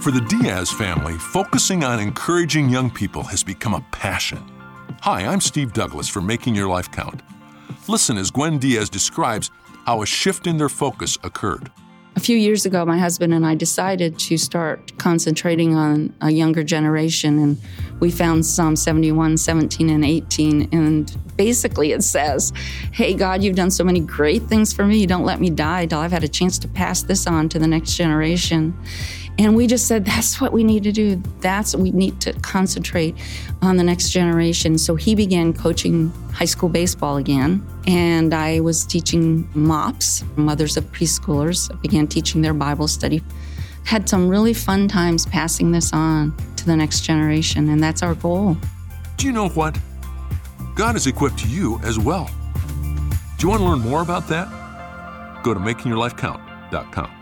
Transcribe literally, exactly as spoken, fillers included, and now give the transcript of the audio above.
For the Diaz family, focusing on encouraging young people has become a passion. Hi, I'm Steve Douglas for Making Your Life Count. Listen as Gwen Diaz describes how a shift in their focus occurred. A few years ago, my husband and I decided to start concentrating on a younger generation, and we found Psalm seventy-one, seventeen, and eighteen, and basically it says, hey, God, you've done so many great things for me. Don't let me die till I've had a chance to pass this on to the next generation. And we just said, that's what we need to do. That's what we need to concentrate on the next generation. So he began coaching high school baseball again. And I was teaching MOPS, mothers of preschoolers. I began teaching their Bible study. Had some really fun times passing this on to the next generation. And that's our goal. Do you know what? God has equipped you as well. Do you want to learn more about that? Go to making your life count dot com.